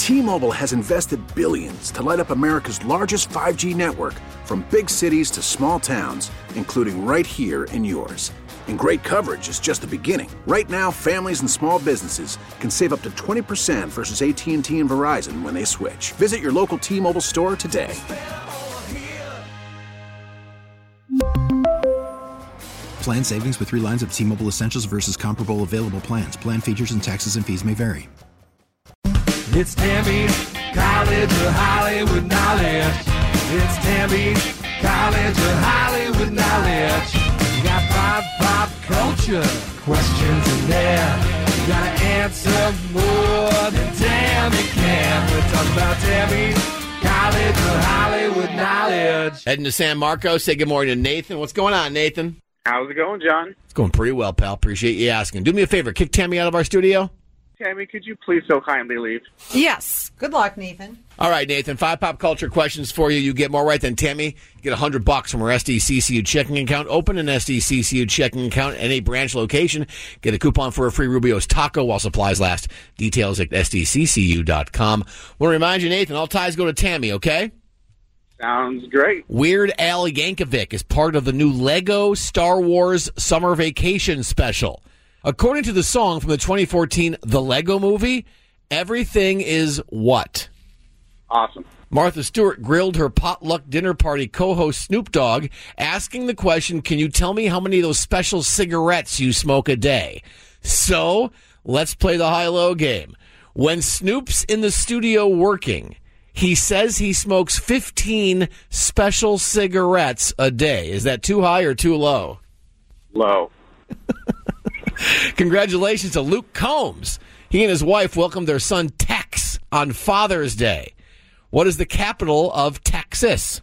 T-Mobile has invested billions to light up America's largest 5G network, from big cities to small towns, including right here in yours. And great coverage is just the beginning. Right now, families and small businesses can save up to 20% versus AT&T and Verizon when they switch. Visit your local T-Mobile store today. Plan savings with 3 lines of T-Mobile Essentials versus comparable available plans. Plan features and taxes and fees may vary. It's Tammy's College of Hollywood Knowledge. It's Tammy's College of Hollywood Knowledge. You got pop culture questions in there. You gotta answer more than Tammy can. We're talking about Tammy's College of Hollywood Knowledge. Heading to San Marcos. Say good morning to Nathan. What's going on, Nathan? How's it going, John? It's going pretty well, pal. Appreciate you asking. Do me a favor. Kick Tammy out of our studio. Tammy, could you please so kindly leave? Yes. Good luck, Nathan. All right, Nathan. 5 pop culture questions for you. You get more right than Tammy. You get $100 from our SDCCU checking account. Open an SDCCU checking account at any branch location. Get a coupon for a free Rubio's taco while supplies last. Details at SDCCU.com. Want to remind you, Nathan, all ties go to Tammy, okay? Sounds great. Weird Al Yankovic is part of the new Lego Star Wars Summer Vacation special. According to the song from the 2014 The Lego Movie, everything is what? Awesome. Martha Stewart grilled her potluck dinner party co-host Snoop Dogg, asking the question, can you tell me how many of those special cigarettes you smoke a day? So, let's play the high-low game. When Snoop's in the studio working, he says he smokes 15 special cigarettes a day. Is that too high or too low? Low. Congratulations to Luke Combs. He and his wife welcomed their son Tex on Father's Day. What is the capital of Texas?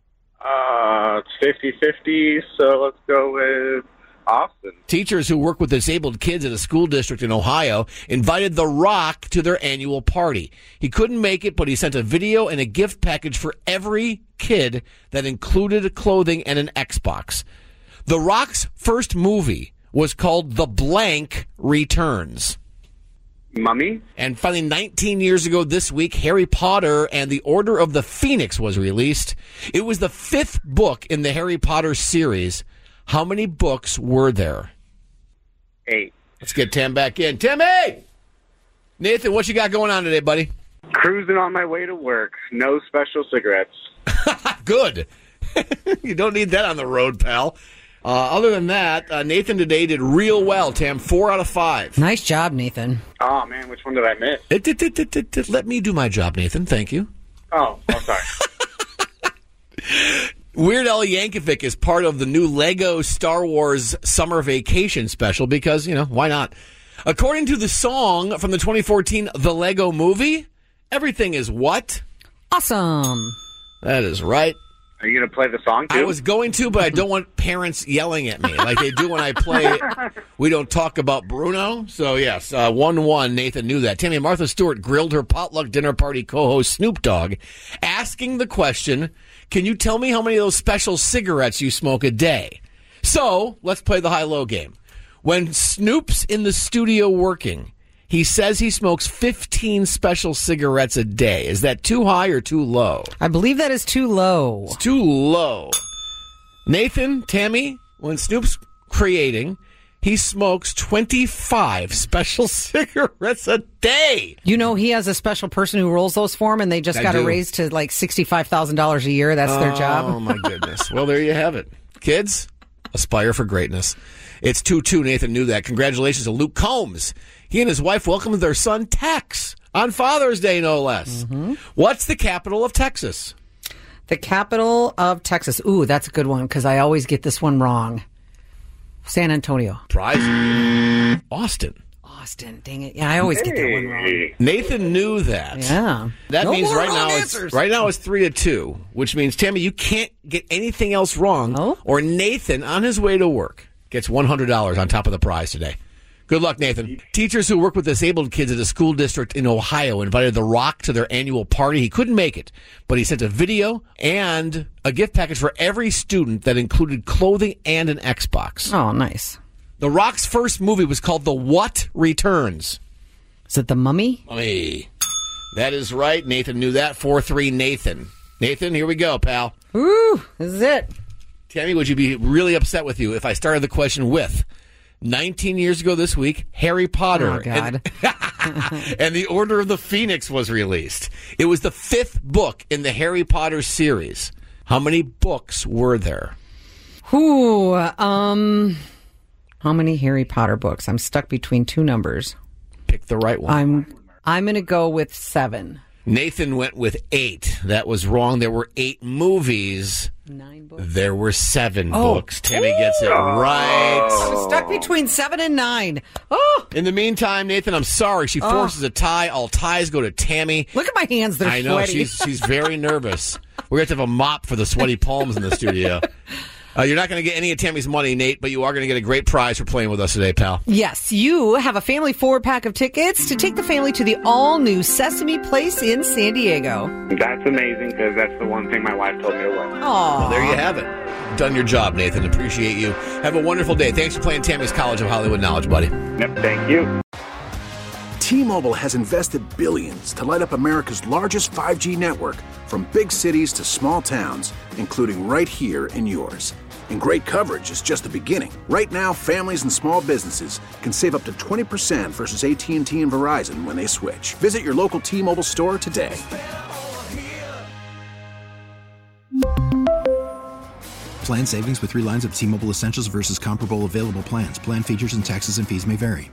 It's 50-50, so let's go with Austin. Teachers who work with disabled kids at a school district in Ohio invited The Rock to their annual party. He couldn't make it, but he sent a video and a gift package for every kid that included clothing and an Xbox. The Rock's first movie was called The Blank Returns. Mummy? And finally, 19 years ago this week, Harry Potter and the Order of the Phoenix was released. It was the 5th book in the Harry Potter series. How many books were there? 8. Let's get Tam back in. Tammy! Nathan, what you got going on today, buddy? Cruising on my way to work. No special cigarettes. Good. You don't need that on the road, pal. Other than that, Nathan today did real well, Tam. 4 out of 5. Nice job, Nathan. Oh, man, which one did I miss? Let me do my job, Nathan. Thank you. Oh, sorry. Weird Al Yankovic is part of the new Lego Star Wars Summer Vacation special because, why not? According to the song from the 2014 The Lego Movie, everything is what? Awesome. That is right. Are you going to play the song, too? I was going to, but I don't want parents yelling at me like they do when I play We Don't Talk About Bruno. So, yes, 1-1. Nathan knew that. Tammy Martha Stewart grilled her potluck dinner party co-host Snoop Dogg, asking the question, can you tell me how many of those special cigarettes you smoke a day? So, let's play the high-low game. When Snoop's in the studio working, he says he smokes 15 special cigarettes a day. Is that too high or too low? I believe that is too low. It's too low. Nathan, Tammy, when Snoop's creating, he smokes 25 special cigarettes a day. He has a special person who rolls those for him, and they just got a raise to like $65,000 a year. That's their job. Oh, my goodness. Well, there you have it. Kids, aspire for greatness. It's 2-2. Nathan knew that. Congratulations to Luke Combs. He and his wife welcomed their son Tex on Father's Day, no less. Mm-hmm. What's the capital of Texas? The capital of Texas. Ooh, that's a good one because I always get this one wrong. San Antonio. Surprising. Austin. Austin. Dang it. Yeah, I always get that one wrong. Nathan knew that. Yeah. That no means more right wrong now answers. right now it's 3-2, which means, Tammy, you can't get anything else wrong, or Nathan, on his way to work, gets $100 on top of the prize today. Good luck, Nathan. Teachers who work with disabled kids at a school district in Ohio invited The Rock to their annual party. He couldn't make it, but he sent a video and a gift package for every student that included clothing and an Xbox. Oh, nice. The Rock's first movie was called The What Returns. Is it The Mummy? Mummy. That is right. Nathan knew that. 4-3 Nathan. Nathan, here we go, pal. Ooh, this is it. Tammy, would you be really upset with you if I started the question with 19 years ago this week, Harry Potter Oh, God. and the Order of the Phoenix was released. It was the 5th book in the Harry Potter series. How many books were there? Ooh, how many Harry Potter books? I'm stuck between two numbers. Pick the right one. I'm going to go with 7. Nathan went with 8. That was wrong. There were 8 movies. 9 books. There were 7 books. Tammy gets it right. I was stuck between 7 and 9. Oh, In the meantime, Nathan, I'm sorry. She forces a tie. All ties go to Tammy. look at my hands. They're I know. sweaty. She's very nervous. We're going to have a mop for the sweaty palms in the studio. You're not going to get any of Tammy's money, Nate, but you are going to get a great prize for playing with us today, pal. Yes, you have a family 4-pack of tickets to take the family to the all-new Sesame Place in San Diego. That's amazing because that's the one thing my wife told me to love. Well, there you have it. Done your job, Nathan. Appreciate you. Have a wonderful day. Thanks for playing Tammy's College of Hollywood Knowledge, buddy. Yep, thank you. T-Mobile has invested billions to light up America's largest 5G network, from big cities to small towns, including right here in yours. And great coverage is just the beginning. Right now, families and small businesses can save up to 20% versus AT&T and Verizon when they switch. Visit your local T-Mobile store today. Plan savings with 3 lines of T-Mobile Essentials versus comparable available plans. Plan features and taxes and fees may vary.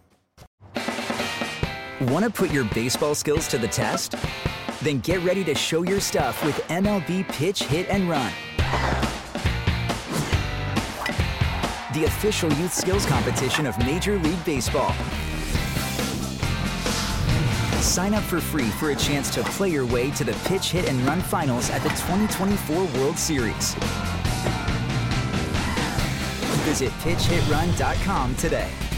Want to put your baseball skills to the test? Then get ready to show your stuff with MLB Pitch, Hit, and Run. The official youth skills competition of Major League Baseball. Sign up for free for a chance to play your way to the Pitch, Hit, and Run finals at the 2024 World Series. Visit PitchHitRun.com today.